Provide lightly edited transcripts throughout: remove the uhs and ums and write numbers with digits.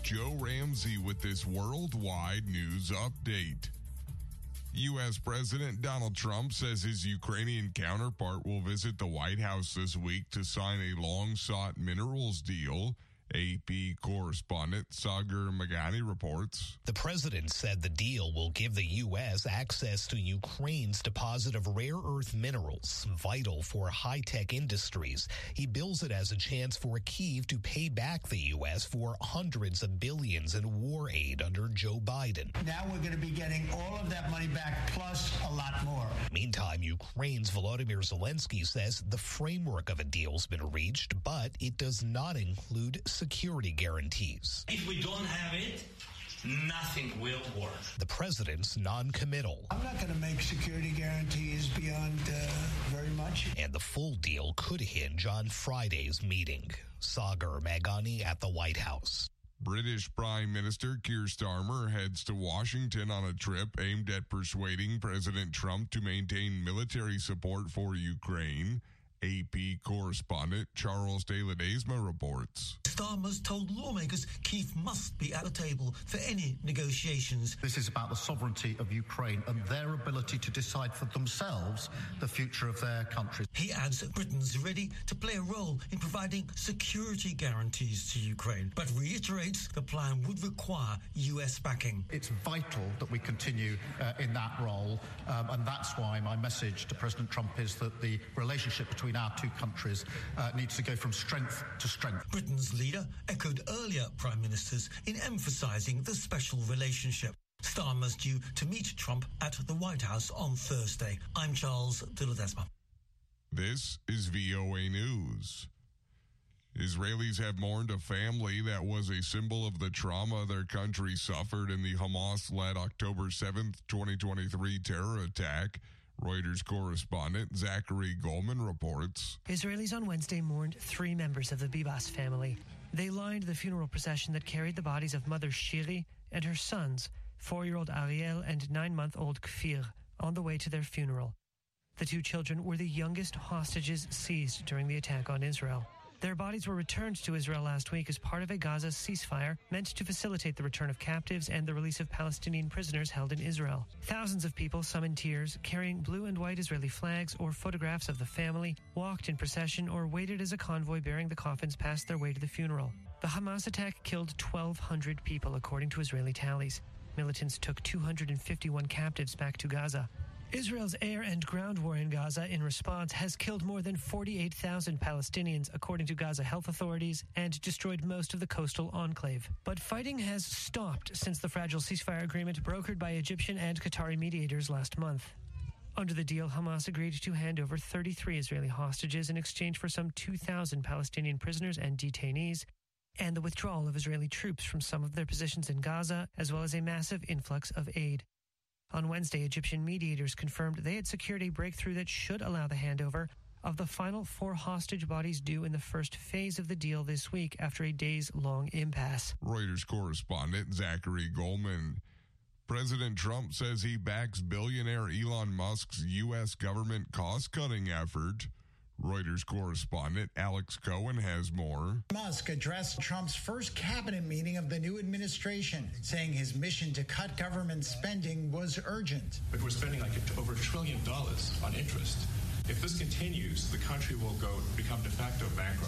Joe Ramsey with this worldwide news update. U.S. President Donald Trump says his Ukrainian counterpart will visit the White House this week to sign a long-sought minerals deal. AP correspondent Sagar Magani reports. The president said the deal will give the U.S. access to Ukraine's deposit of rare earth minerals, vital for high-tech industries. He bills it as a chance for Kyiv to pay back the U.S. for hundreds of billions in war aid under Joe Biden. Now we're going to be getting all of that money back, plus a lot more. Meantime, Ukraine's Volodymyr Zelensky says the framework of a deal's been reached, but it does not include security guarantees. If we don't have it, nothing will work. The president's non-committal. I'm not going to make security guarantees beyond very much. And the full deal could hinge on Friday's meeting. Sagar Magani at the White House. British Prime Minister Keir Starmer heads to Washington on a trip aimed at persuading President Trump to maintain military support for Ukraine. AP correspondent Charles De Ledesma reports. Starmer's told lawmakers Kyiv must be at the table for any negotiations. This is about the sovereignty of Ukraine and their ability to decide for themselves the future of their country. He adds that Britain's ready to play a role in providing security guarantees to Ukraine, but reiterates the plan would require US backing. It's vital that we continue in that role, and that's why my message to President Trump is that the relationship between our two countries needs to go from strength to strength. Britain's leader echoed earlier prime ministers in emphasizing the special relationship. Starmer's due to meet Trump at the White House on Thursday. I'm Charles De Ledesma. This is VOA News. Israelis have mourned a family that was a symbol of the trauma their country suffered in the Hamas-led October 7th, 2023 terror attack. Reuters correspondent Zachary Goldman reports. Israelis on Wednesday mourned 3 members of the Bibas family. They lined the funeral procession that carried the bodies of mother Shiri and her sons, 4-year-old Ariel and 9-month-old Kfir, on the way to their funeral. The 2 children were the youngest hostages seized during the attack on Israel. Their bodies were returned to Israel last week as part of a Gaza ceasefire meant to facilitate the return of captives and the release of Palestinian prisoners held in Israel. Thousands of people, some in tears, carrying blue and white Israeli flags or photographs of the family, walked in procession or waited as a convoy bearing the coffins passed their way to the funeral. The Hamas attack killed 1,200 people, according to Israeli tallies. Militants took 251 captives back to Gaza. Israel's air and ground war in Gaza in response has killed more than 48,000 Palestinians, according to Gaza health authorities, and destroyed most of the coastal enclave. But fighting has stopped since the fragile ceasefire agreement brokered by Egyptian and Qatari mediators last month. Under the deal, Hamas agreed to hand over 33 Israeli hostages in exchange for some 2,000 Palestinian prisoners and detainees, and the withdrawal of Israeli troops from some of their positions in Gaza, as well as a massive influx of aid. On Wednesday, Egyptian mediators confirmed they had secured a breakthrough that should allow the handover of the final 4 hostage bodies due in the first phase of the deal this week after a days-long impasse. Reuters correspondent Zachary Goldman. President Trump says he backs billionaire Elon Musk's U.S. government cost-cutting effort. Reuters correspondent Alex Cohen has more. Musk addressed Trump's first cabinet meeting of the new administration, saying his mission to cut government spending was urgent. But we're spending over $1 trillion on interest. If this continues, the country will become de facto bankrupt.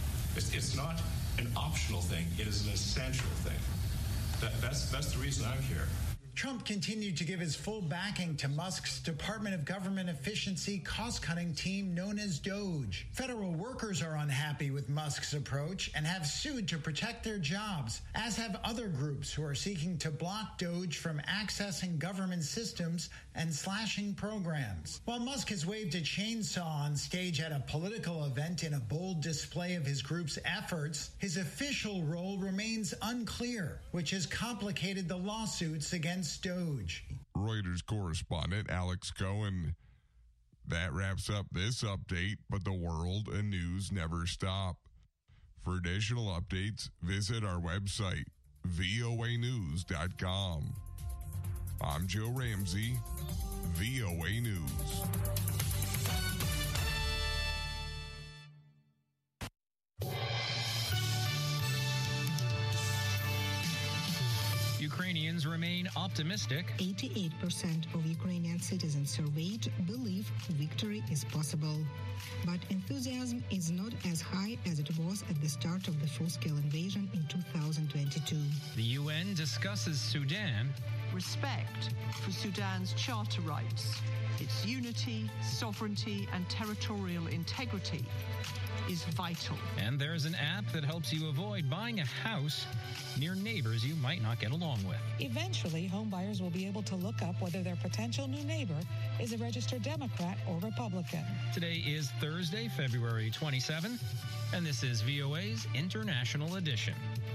It's not an optional thing. It is an essential thing. That's the reason I'm here. Trump continued to give his full backing to Musk's Department of Government Efficiency cost-cutting team known as DOGE. Federal workers are unhappy with Musk's approach and have sued to protect their jobs, as have other groups who are seeking to block DOGE from accessing government systems and slashing programs. While Musk has waved a chainsaw on stage at a political event in a bold display of his group's efforts, his official role remains unclear, which has complicated the lawsuits against DOGE. Reuters correspondent Alex Cohen. That wraps up this update, but the world and news never stop. For additional updates, visit our website, voanews.com. I'm Joe Ramsey, VOA News. Ukrainians remain optimistic. 88% of Ukrainian citizens surveyed believe victory is possible. But enthusiasm is not as high as it was at the start of the full-scale invasion in 2022. The UN discusses Sudan. Respect for Sudan's charter rights, its unity, sovereignty, and territorial integrity is vital. And there's an app that helps you avoid buying a house near neighbors you might not get along with. Eventually, home buyers will be able to look up whether their potential new neighbor is a registered Democrat or Republican. Today is Thursday, February 27th, and this is VOA's International Edition.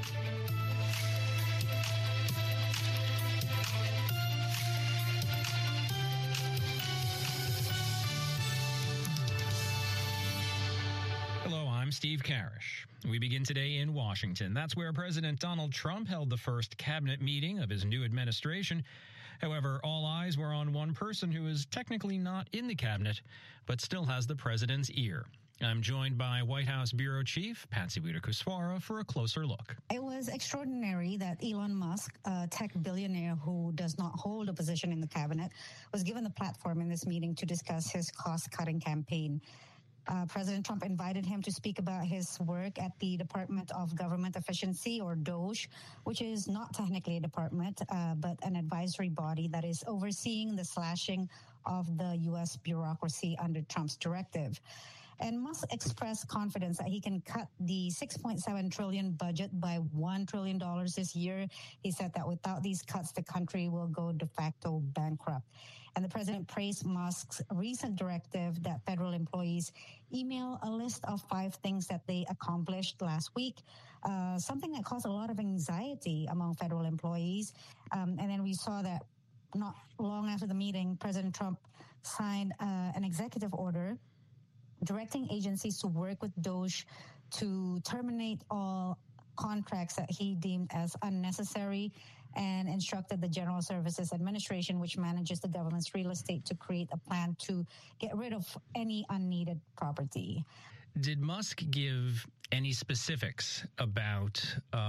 I'm Steve Karish. We begin today in Washington. That's where President Donald Trump held the first cabinet meeting of his new administration. However, all eyes were on one person who is technically not in the cabinet, but still has the president's ear. I'm joined by White House Bureau Chief Patsy Widakuswara for a closer look. It was extraordinary that Elon Musk, a tech billionaire who does not hold a position in the cabinet, was given the platform in this meeting to discuss his cost-cutting campaign. President Trump invited him to speak about his work at the Department of Government Efficiency, or DOGE, which is not technically a department, but an advisory body that is overseeing the slashing of the U.S. bureaucracy under Trump's directive. And Musk expressed confidence that he can cut the $6.7 trillion budget by $1 trillion this year. He said that without these cuts, the country will go de facto bankrupt. And the president praised Musk's recent directive that federal employees email a list of 5 things that they accomplished last week, something that caused a lot of anxiety among federal employees. And then we saw that not long after the meeting, President Trump signed an executive order directing agencies to work with DOGE to terminate all contracts that he deemed as unnecessary, and instructed the General Services Administration, which manages the government's real estate, to create a plan to get rid of any unneeded property. Did Musk give any specifics about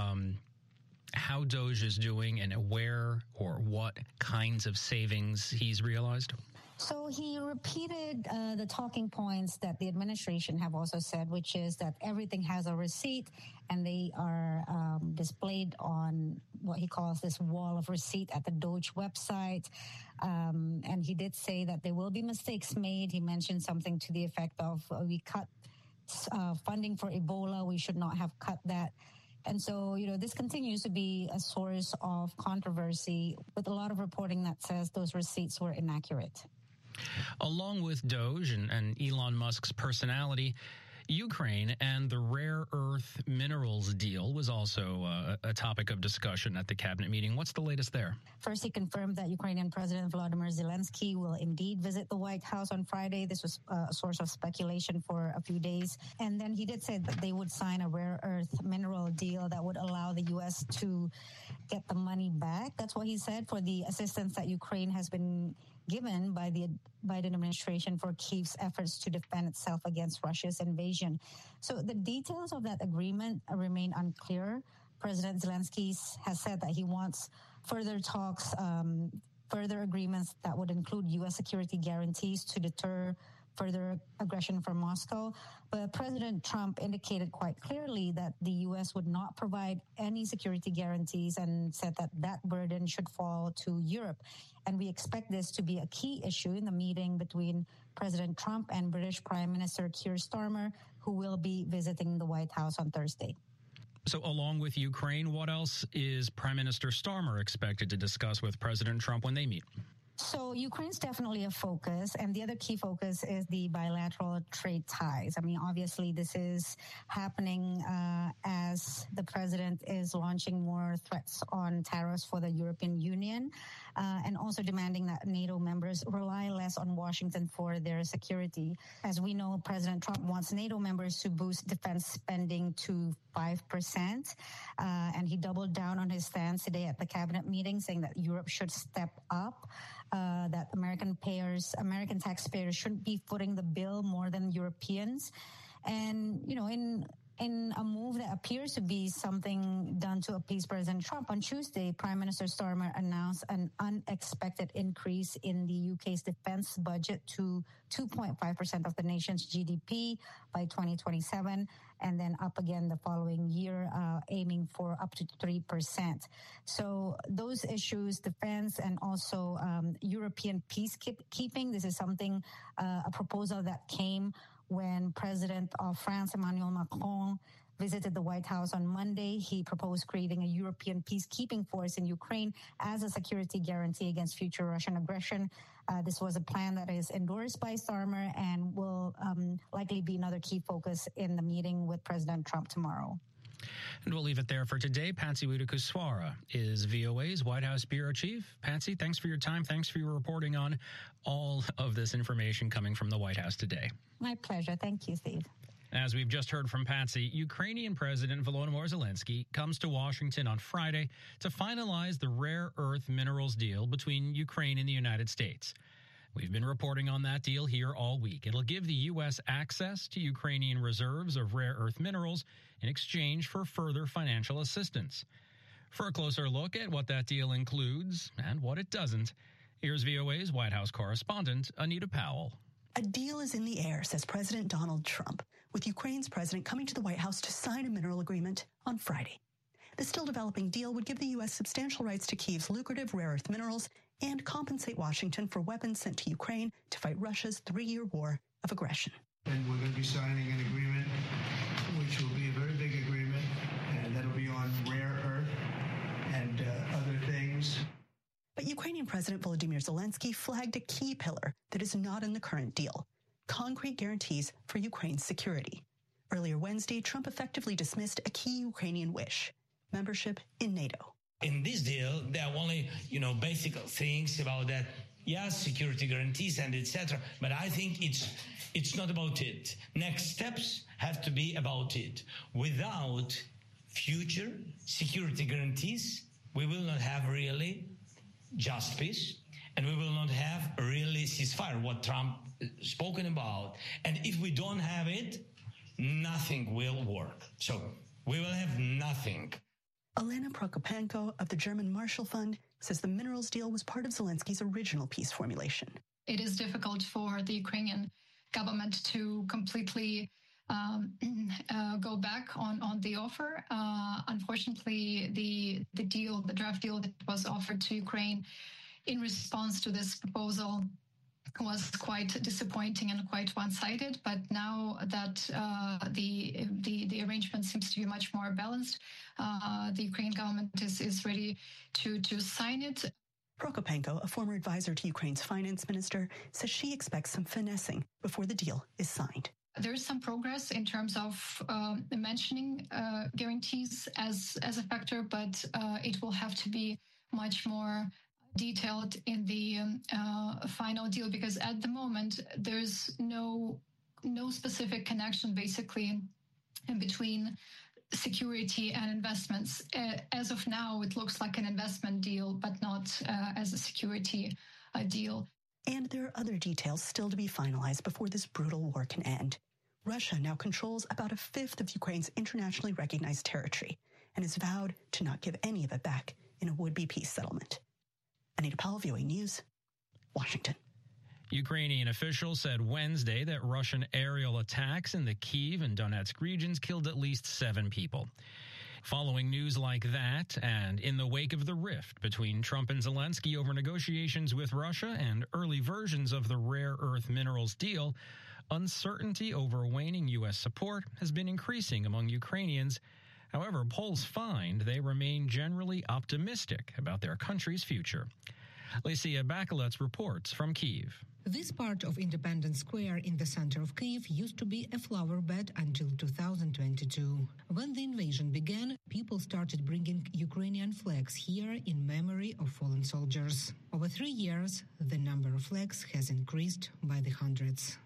how DOGE is doing and where or what kinds of savings he's realized? So he repeated the talking points that the administration have also said, which is that everything has a receipt and they are displayed on what he calls this wall of receipt at the DOGE website. And he did say that there will be mistakes made. He mentioned something to the effect of we cut funding for Ebola. We should not have cut that. And so, this continues to be a source of controversy with a lot of reporting that says those receipts were inaccurate. Along with DOGE and Elon Musk's personality, Ukraine and the rare earth minerals deal was also a topic of discussion at the cabinet meeting. What's the latest there? First, he confirmed that Ukrainian President Volodymyr Zelensky will indeed visit the White House on Friday. This was a source of speculation for a few days. And then he did say that they would sign a rare earth mineral deal that would allow the U.S. to get the money back. That's what he said, for the assistance that Ukraine has been given by the Biden administration for Kyiv's efforts to defend itself against Russia's invasion. So the details of that agreement remain unclear. President Zelensky has said that he wants further talks, further agreements that would include U.S. security guarantees to deter further aggression from Moscow. But President Trump indicated quite clearly that the U.S. would not provide any security guarantees and said that that burden should fall to Europe. And we expect this to be a key issue in the meeting between President Trump and British Prime Minister Keir Starmer, who will be visiting the White House on Thursday. So along with Ukraine, what else is Prime Minister Starmer expected to discuss with President Trump when they meet? So Ukraine's definitely a focus, and the other key focus is the bilateral trade ties. I mean, obviously, this is happening as the president is launching more threats on tariffs for the European Union, and also demanding that NATO members rely less on Washington for their security. As we know, President Trump wants NATO members to boost defense spending to 5%, and he doubled down on his stance today at the cabinet meeting, saying that Europe should step up. That American taxpayers shouldn't be footing the bill more than Europeans. And, in In a move that appears to be something done to appease President Trump, on Tuesday, Prime Minister Starmer announced an unexpected increase in the UK's defense budget to 2.5% of the nation's GDP by 2027, and then up again the following year, aiming for up to 3%. So those issues, defense and also European peacekeeping, this is something, a proposal that came when President of France, Emmanuel Macron, visited the White House on Monday. He proposed creating a European peacekeeping force in Ukraine as a security guarantee against future Russian aggression. This was a plan that is endorsed by Starmer and will likely be another key focus in the meeting with President Trump tomorrow. And we'll leave it there for today. Patsy Widakuswara is VOA's White House Bureau Chief. Patsy, thanks for your time. Thanks for your reporting on all of this information coming from the White House today. My pleasure. Thank you, Steve. As we've just heard from Patsy, Ukrainian President Volodymyr Zelensky comes to Washington on Friday to finalize the rare earth minerals deal between Ukraine and the United States. We've been reporting on that deal here all week. It'll give the U.S. access to Ukrainian reserves of rare earth minerals in exchange for further financial assistance. For a closer look at what that deal includes and what it doesn't, here's VOA's White House correspondent, Anita Powell. A deal is in the air, says President Donald Trump, with Ukraine's president coming to the White House to sign a mineral agreement on Friday. The still developing deal would give the U.S. substantial rights to Kyiv's lucrative rare earth minerals and compensate Washington for weapons sent to Ukraine to fight Russia's 3-year war of aggression. And we're going to be signing an agreement, which will be a very big agreement, and that'll be on rare earth and other things. But Ukrainian President Volodymyr Zelensky flagged a key pillar that is not in the current deal: concrete guarantees for Ukraine's security. Earlier Wednesday, Trump effectively dismissed a key Ukrainian wish: membership in NATO. In this deal, there are only, basic things about that. Yes, security guarantees and etc. But I think it's not about it. Next steps have to be about it. Without future security guarantees, we will not have really just peace, and we will not have a really ceasefire, what Trump spoken about. And if we don't have it, nothing will work. So we will have nothing. Elena Prokopenko of the German Marshall Fund says the minerals deal was part of Zelensky's original peace formulation. It is difficult for the Ukrainian government to completely go back on the offer. Unfortunately, the draft deal that was offered to Ukraine in response to this proposal was quite disappointing and quite one-sided. But now that the arrangement seems to be much more balanced, the Ukrainian government is ready to sign it. Prokopenko, a former advisor to Ukraine's finance minister, says she expects some finessing before the deal is signed. There is some progress in terms of mentioning guarantees as a factor, but it will have to be much more detailed in the final deal, because at the moment there's no specific connection basically in between security and investments. As of now, it looks like an investment deal, but not as a security deal. And there are other details still to be finalized before this brutal war can end. Russia now controls about a fifth of Ukraine's internationally recognized territory and has vowed to not give any of it back in a would-be peace settlement. Anita Powell, VOA News, Washington. Ukrainian officials said Wednesday that Russian aerial attacks in the Kyiv and Donetsk regions killed at least 7 people. Following news like that, and in the wake of the rift between Trump and Zelensky over negotiations with Russia and early versions of the rare earth minerals deal, uncertainty over waning U.S. support has been increasing among Ukrainians. However, polls find they remain generally optimistic about their country's future. Lysia Bakalets reports from Kyiv. This part of Independence Square in the center of Kyiv used to be a flower bed until 2022. When the invasion began, people started bringing Ukrainian flags here in memory of fallen soldiers. Over 3 years, the number of flags has increased by the hundreds.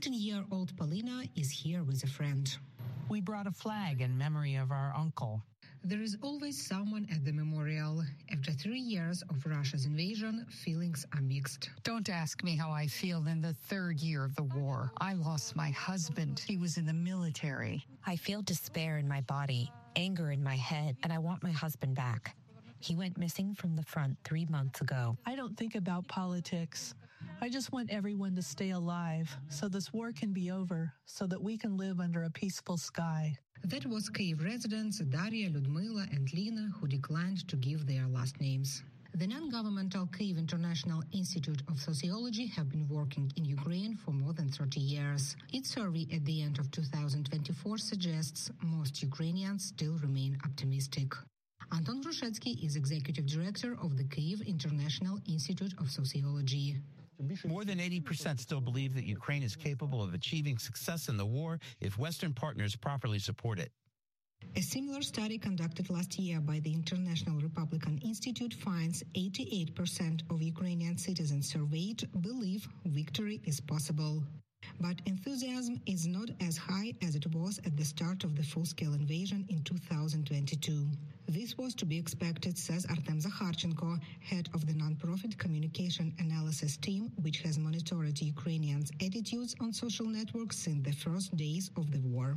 16-year-old Polina is here with a friend. We brought a flag in memory of our uncle. There is always someone at the memorial. After 3 years of Russia's invasion, feelings are mixed. Don't ask me how I feel in the third year of the war. I lost my husband. He was in the military. I feel despair in my body, anger in my head, and I want my husband back. He went missing from the front 3 months ago. I don't think about politics. I just want everyone to stay alive so this war can be over, so that we can live under a peaceful sky. That was Kyiv residents Daria, Ludmila, and Lina, who declined to give their last names. The non-governmental Kyiv International Institute of Sociology have been working in Ukraine for more than 30 years. Its survey at the end of 2024 suggests most Ukrainians still remain optimistic. Anton Grushetsky is executive director of the Kyiv International Institute of Sociology. More than 80% still believe that Ukraine is capable of achieving success in the war if Western partners properly support it. A similar study conducted last year by the International Republican Institute finds 88% of Ukrainian citizens surveyed believe victory is possible. But enthusiasm is not as high as it was at the start of the full-scale invasion in 2022. This was to be expected, says Artem Zakharchenko, head of the nonprofit communication analysis team, which has monitored Ukrainians' attitudes on social networks since the first days of the war.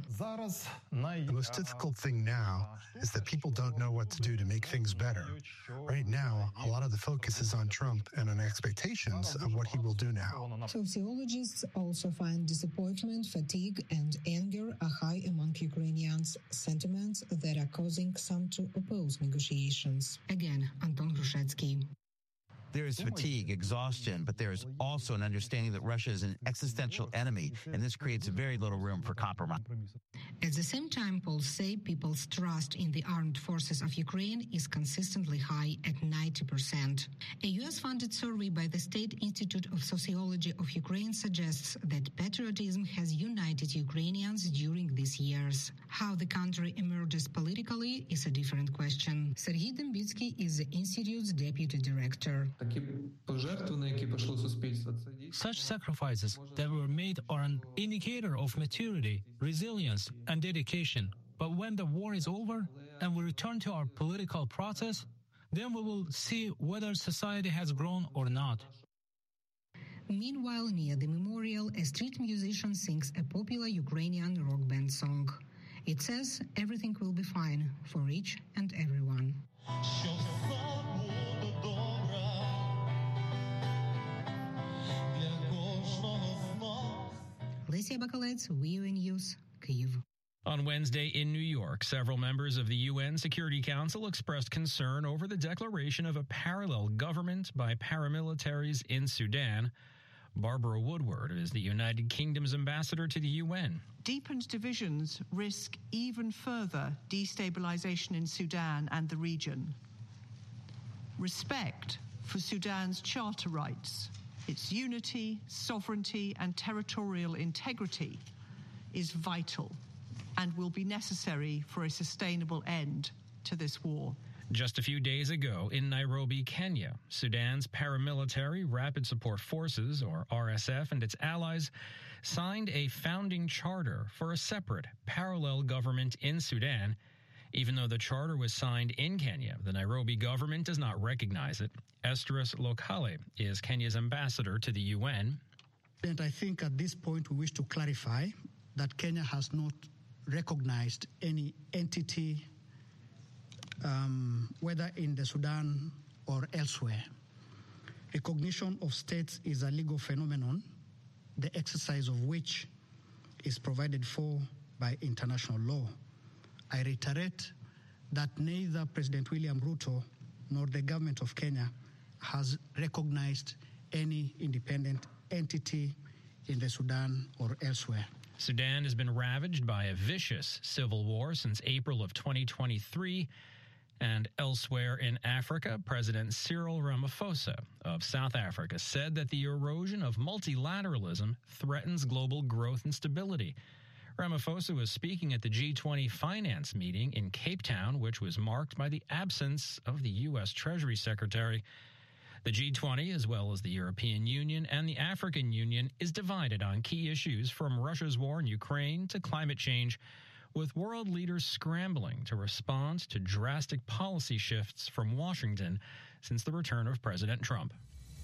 The most difficult thing now is that people don't know what to do to make things better. Right now, a lot of the focus is on Trump and on expectations of what he will do now. Sociologists also find disappointment, fatigue, and anger are high among Ukrainians, sentiments that are causing some to oppose negotiations. Again, Anton Grushetsky. There is fatigue, exhaustion, but there is also an understanding that Russia is an existential enemy, and this creates very little room for compromise. At the same time, polls say people's trust in the armed forces of Ukraine is consistently high at 90%. A U.S.-funded survey by the State Institute of Sociology of Ukraine suggests that patriotism has united Ukrainians during these years. How the country emerges politically is a different question. Serhiy Dembitsky is the Institute's deputy director. Such sacrifices that were made are an indicator of maturity, resilience, and dedication. But when the war is over and we return to our political process, then we will see whether society has grown or not. Meanwhile, near the memorial, a street musician sings a popular Ukrainian rock band song. It says, "Everything will be fine for each and everyone." Lesia Bakalets, VOA News, Kyiv. On Wednesday in New York, several members of the UN Security Council expressed concern over the declaration of a parallel government by paramilitaries in Sudan. Barbara Woodward is the United Kingdom's ambassador to the UN. Deepened divisions risk even further destabilization in Sudan and the region. Respect for Sudan's charter rights, its unity, sovereignty, and territorial integrity is vital and will be necessary for a sustainable end to this war. Just a few days ago in Nairobi, Kenya, Sudan's paramilitary Rapid Support Forces, or RSF, and its allies signed a founding charter for a separate, parallel government in Sudan. Even though the charter was signed in Kenya, the Nairobi government does not recognize it. Esdras Lokale is Kenya's ambassador to the UN. And I think at this point we wish to clarify that Kenya has not recognized any entity, whether in the Sudan or elsewhere. Recognition of states is a legal phenomenon, the exercise of which is provided for by international law. I reiterate that neither President William Ruto nor the government of Kenya has recognized any independent entity in the Sudan or elsewhere. Sudan has been ravaged by a vicious civil war since April of 2023. And elsewhere in Africa, President Cyril Ramaphosa of South Africa said that the erosion of multilateralism threatens global growth and stability. Ramaphosa was speaking at the G20 finance meeting in Cape Town, which was marked by the absence of the U.S. Treasury Secretary. The G20, as well as the European Union and the African Union, is divided on key issues from Russia's war in Ukraine to climate change, with world leaders scrambling to respond to drastic policy shifts from Washington since the return of President Trump.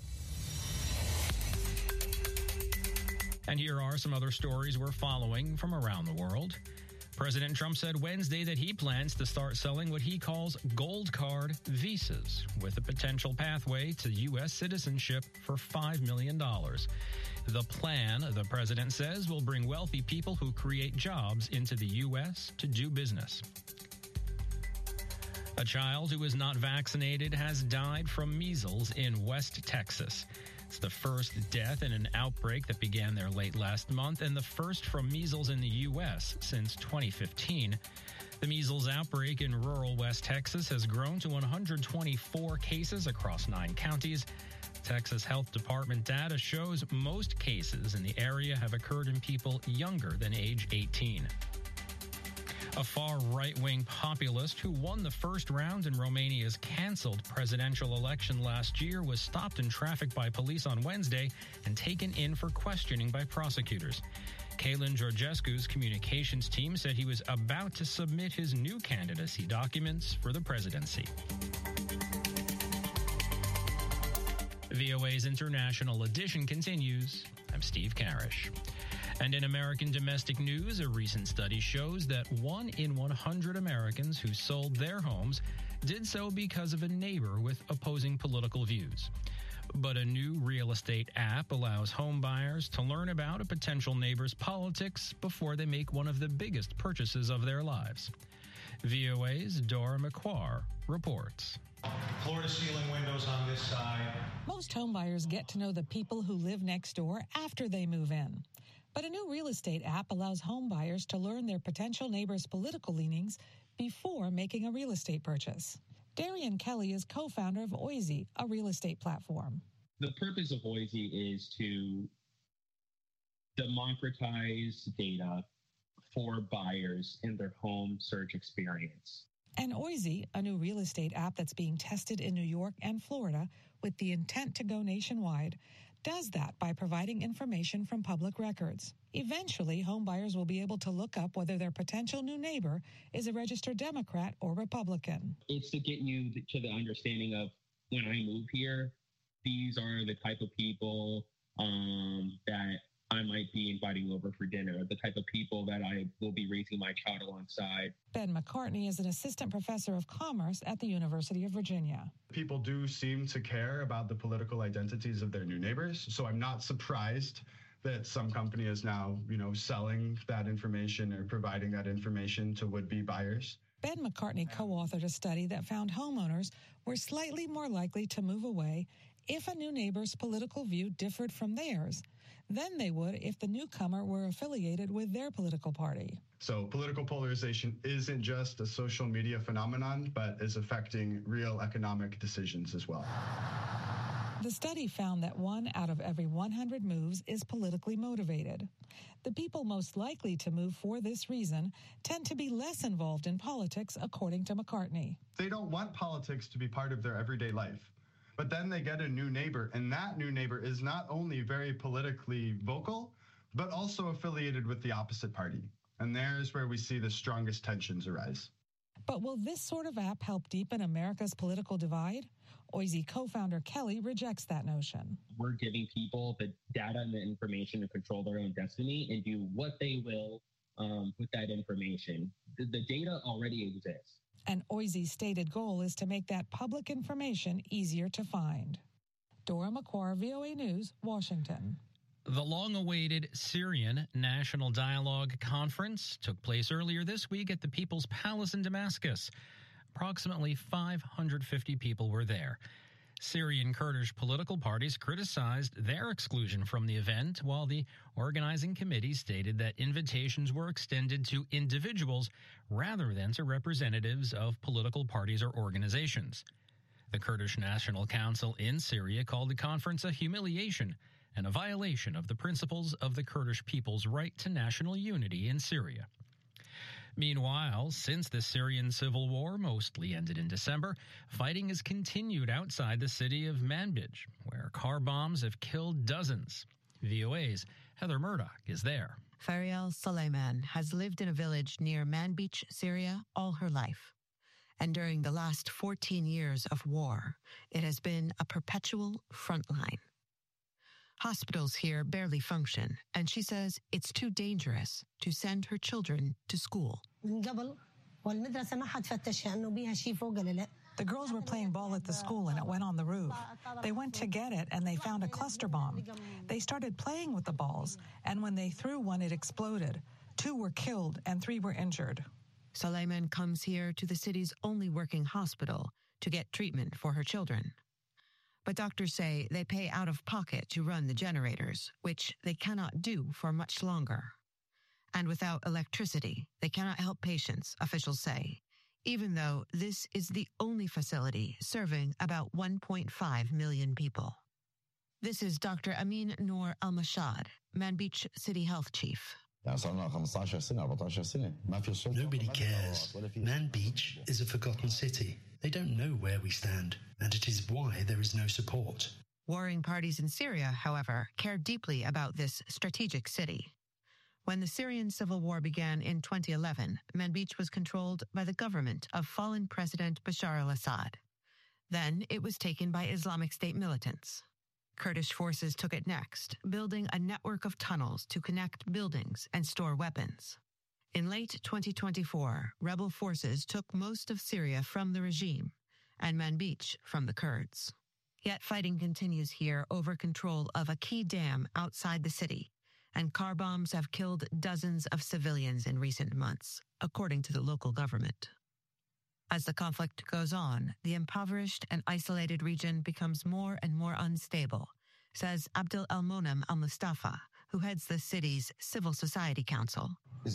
And here are some other stories we're following from around the world. President Trump said Wednesday that he plans to start selling what he calls gold card visas with a potential pathway to U.S. citizenship for $5 million. The plan, the president says, will bring wealthy people who create jobs into the U.S. to do business. A child who is not vaccinated has died from measles in West Texas. It's the first death in an outbreak that began there late last month and the first from measles in the U.S. since 2015. The measles outbreak in rural West Texas has grown to 124 cases across 9 counties. Texas Health Department data shows most cases in the area have occurred in people younger than age 18. A far right-wing populist who won the first round in Romania's canceled presidential election last year was stopped in traffic by police on Wednesday and taken in for questioning by prosecutors. Călin Georgescu's communications team said he was about to submit his new candidacy documents for the presidency. VOA's International Edition continues. I'm Steve Karish. And in American domestic news, a recent study shows that 1 in 100 Americans who sold their homes did so because of a neighbor with opposing political views. But a new real estate app allows home buyers to learn about a potential neighbor's politics before they make one of the biggest purchases of their lives. VOA's Dora McQuarrie reports. Floor-to-ceiling windows on this side. Most homebuyers get to know the people who live next door after they move in. But a new real estate app allows homebuyers to learn their potential neighbor's political leanings before making a real estate purchase. Darian Kelly is co-founder of Oisy, a real estate platform. The purpose of Oisy is to democratize data for buyers in their home search experience. And Oisy, a new real estate app that's being tested in New York and Florida with the intent to go nationwide, does that by providing information from public records. Eventually, homebuyers will be able to look up whether their potential new neighbor is a registered Democrat or Republican. It's to get you to the understanding of, when I move here, these are the type of people that I might be inviting over for dinner, the type of people that I will be raising my child alongside. Ben McCartney is an assistant professor of commerce at the University of Virginia. People do seem to care about the political identities of their new neighbors, so I'm not surprised that some company is now, selling that information or providing that information to would-be buyers. Ben McCartney co-authored a study that found homeowners were slightly more likely to move away if a new neighbor's political view differed from theirs than they would if the newcomer were affiliated with their political party. So political polarization isn't just a social media phenomenon, but is affecting real economic decisions as well. The study found that 1 out of every 100 moves is politically motivated. The people most likely to move for this reason tend to be less involved in politics, according to McCartney. They don't want politics to be part of their everyday life. But then they get a new neighbor, and that new neighbor is not only very politically vocal, but also affiliated with the opposite party. And there's where we see the strongest tensions arise. But will this sort of app help deepen America's political divide? Oisy co-founder Kelly rejects that notion. We're giving people the data and the information to control their own destiny and do what they will with that information. The data already exists. And Oisy's stated goal is to make that public information easier to find. Dora McQuarrie, VOA News, Washington. The long-awaited Syrian National Dialogue Conference took place earlier this week at the People's Palace in Damascus. Approximately 550 people were there. Syrian Kurdish political parties criticized their exclusion from the event, while the organizing committee stated that invitations were extended to individuals rather than to representatives of political parties or organizations. The Kurdish National Council in Syria called the conference a humiliation and a violation of the principles of the Kurdish people's right to national unity in Syria. Meanwhile, since the Syrian civil war mostly ended in December, fighting has continued outside the city of Manbij, where car bombs have killed dozens. VOA's Heather Murdoch is there. Fariel Suleiman has lived in a village near Manbij, Syria, all her life. And during the last 14 years of war, it has been a perpetual front line. Hospitals here barely function, and she says it's too dangerous to send her children to school. The girls were playing ball at the school and it went on the roof. They went to get it and they found a cluster bomb. They started playing with the balls, and when they threw one, it exploded. 2 were killed and 3 were injured. Suleiman comes here to the city's only working hospital to get treatment for her children. But doctors say they pay out of pocket to run the generators, which they cannot do for much longer. And without electricity, they cannot help patients, officials say, even though this is the only facility serving about 1.5 million people. This is Dr. Amin Noor Al-Mashad, Manbij City Health Chief. Nobody cares. Manbij is a forgotten city. They don't know where we stand, and it is why there is no support. Warring parties in Syria, however, care deeply about this strategic city. When the Syrian civil war began in 2011, Manbij was controlled by the government of fallen President Bashar al-Assad. Then it was taken by Islamic State militants. Kurdish forces took it next, building a network of tunnels to connect buildings and store weapons. In late 2024, rebel forces took most of Syria from the regime and Manbij from the Kurds. Yet fighting continues here over control of a key dam outside the city, and car bombs have killed dozens of civilians in recent months, according to the local government. As the conflict goes on, the impoverished and isolated region becomes more and more unstable, says Abdel Al-Monam Al-Mustafa, who heads the city's Civil Society Council.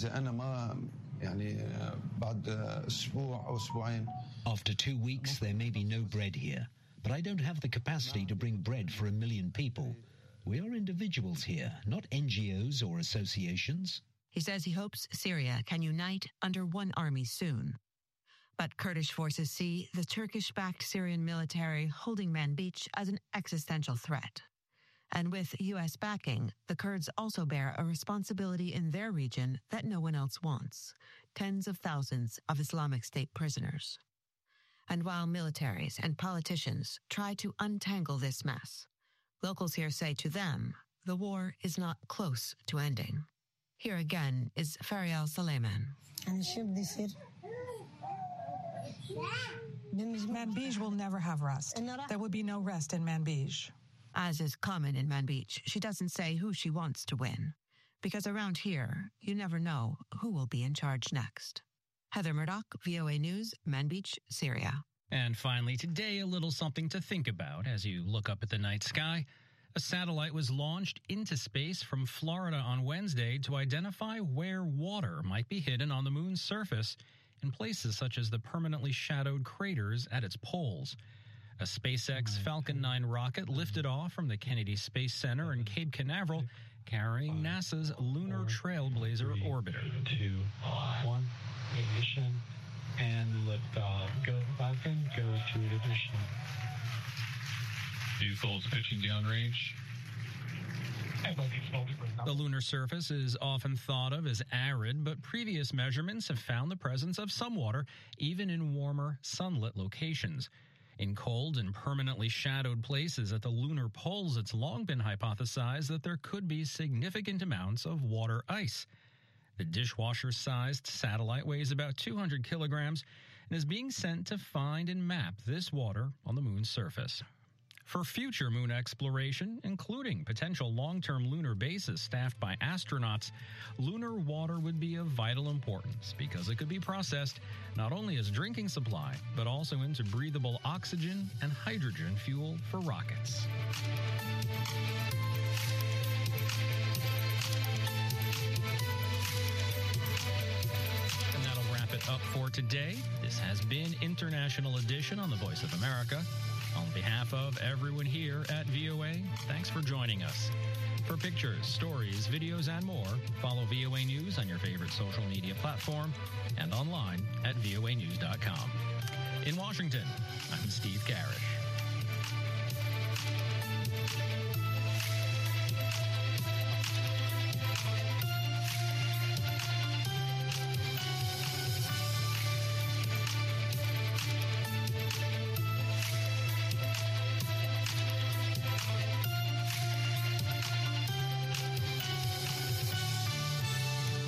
After 2 weeks, there may be no bread here, but I don't have the capacity to bring bread for 1 million people. We are individuals here, not NGOs or associations. He says he hopes Syria can unite under one army soon. But Kurdish forces see the Turkish-backed Syrian military holding Manbij as an existential threat. And with U.S. backing, the Kurds also bear a responsibility in their region that no one else wants: tens of thousands of Islamic State prisoners. And while militaries and politicians try to untangle this mess, locals here say to them, the war is not close to ending. Here again is Fariel Suleiman. Manbij will never have rest. There will be no rest in Manbij. As is common in Manbij, she doesn't say who she wants to win, because around here, you never know who will be in charge next. Heather Murdoch, VOA News, Manbij, Syria. And finally, today, a little something to think about as you look up at the night sky. A satellite was launched into space from Florida on Wednesday to identify where water might be hidden on the moon's surface in places such as the permanently shadowed craters at its poles. A SpaceX Falcon 9 rocket lifted off from the Kennedy Space Center in Cape Canaveral, carrying NASA's Lunar Trailblazer orbiter. 2, 1, ignition, and liftoff. Go Falcon, go to ignition. Vehicles pitching downrange. The lunar surface is often thought of as arid, but previous measurements have found the presence of some water even in warmer, sunlit locations. In cold and permanently shadowed places at the lunar poles, it's long been hypothesized that there could be significant amounts of water ice. The dishwasher-sized satellite weighs about 200 kilograms and is being sent to find and map this water on the moon's surface. For future moon exploration, including potential long-term lunar bases staffed by astronauts, lunar water would be of vital importance because it could be processed not only as drinking supply, but also into breathable oxygen and hydrogen fuel for rockets. And that'll wrap it up for today. This has been International Edition on the Voice of America. On behalf of everyone here at VOA, thanks for joining us. For pictures, stories, videos, and more, follow VOA News on your favorite social media platform and online at voanews.com. In Washington, I'm Steve Karish.